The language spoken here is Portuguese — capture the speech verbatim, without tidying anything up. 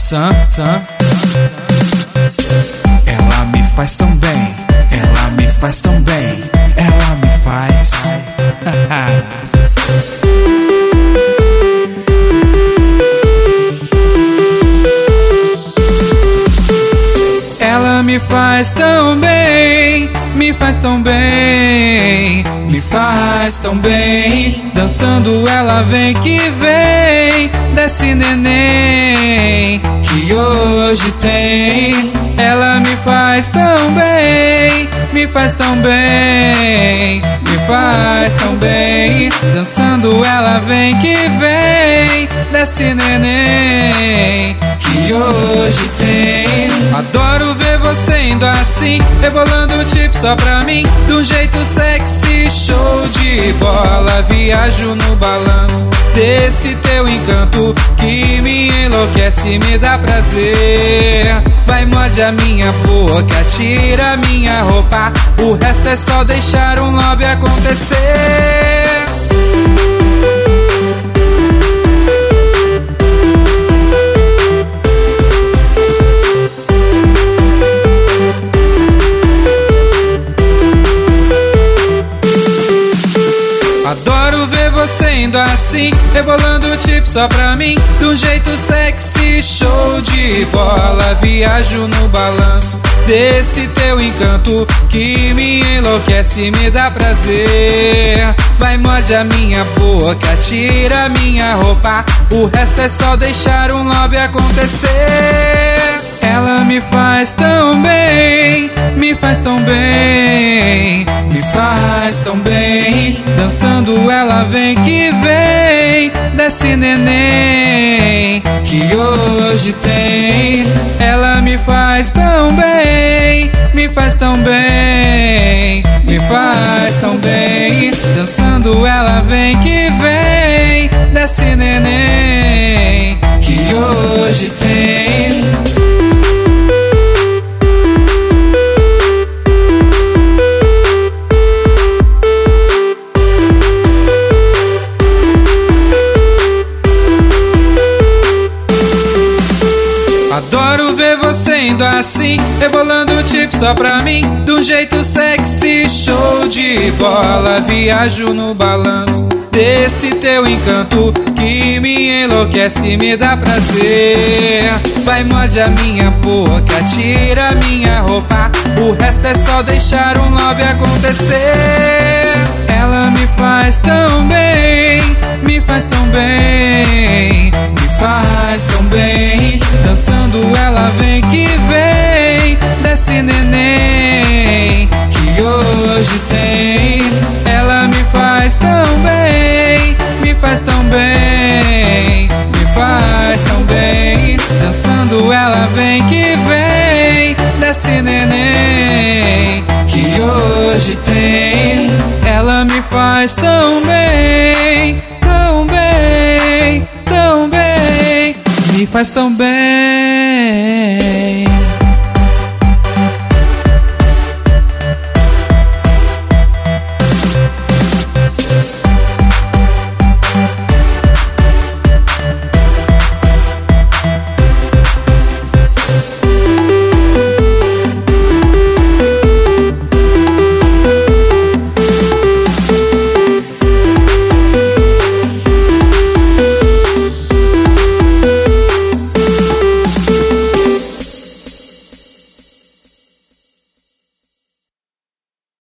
Sam, Sam. Ela me faz tão bem, ela me faz tão bem, ela me faz. Ela me faz tão bem, me faz tão bem, me faz tão bem. Dançando ela vem que vem, desce neném que hoje tem. Ela me faz tão bem, me faz tão bem, me faz tão bem. Dançando ela vem que vem, desce neném que hoje tem. Adoro ver você indo assim, rebolando tipo só pra mim, de um jeito sexy, show de bola. Viajo no balanço desse teu encanto que me enlouquece, me dá prazer. Vai, morde a minha boca, tira a minha roupa, o resto é só deixar um love acontecer. Adoro ver você indo assim, rebolando tipo só pra mim, de um jeito sexy, show de bola. Viajo no balanço desse teu encanto que me enlouquece, me dá prazer. Vai, morde a minha boca, tira a minha roupa, o resto é só deixar um love acontecer. Ela me faz tão bem, me faz tão bem, me faz tão bem. Dançando ela vem que vem, desce neném que hoje tem. Ela me faz tão bem, me faz tão bem, me faz tão bem. Dançando ela vem que vem, desce neném que hoje tem. Adoro ver você indo assim, rebolando tipo só pra mim, de um jeito sexy, show de bola. Viajo no balanço desse teu encanto que me enlouquece, me dá prazer. Vai, morde a minha boca, tira a minha roupa, o resto é só deixar um love acontecer. Ela me faz tão bem, me faz tão bem, me faz tão bem. Dançando ela vem que vem, desce neném que hoje tem. Ela me faz tão bem, me faz tão bem, me faz tão bem. Dançando ela vem que vem, desce neném que hoje tem. Ela me faz tão bem, tão bem, tão bem, me faz tão bem.